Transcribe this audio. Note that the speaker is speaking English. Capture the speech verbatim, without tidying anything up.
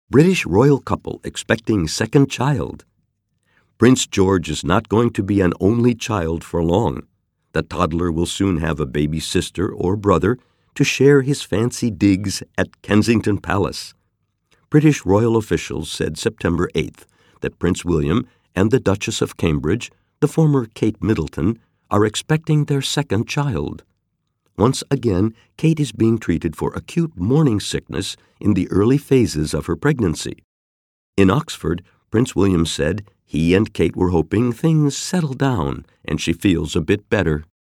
British royal couple expecting second child. Prince George is not going to be an only child for long. The toddler will soon have a baby sister or brother to share his fancy digs at Kensington Palace. British royal officials said September eighth that Prince William and the Duchess of Cambridge, the former Kate Middleton, are expecting their second child. Once again, Kate is being treated for acute morning sickness in the early phases of her pregnancy. In Oxford, Prince William said he and Kate were hoping things settle down and she feels a bit better.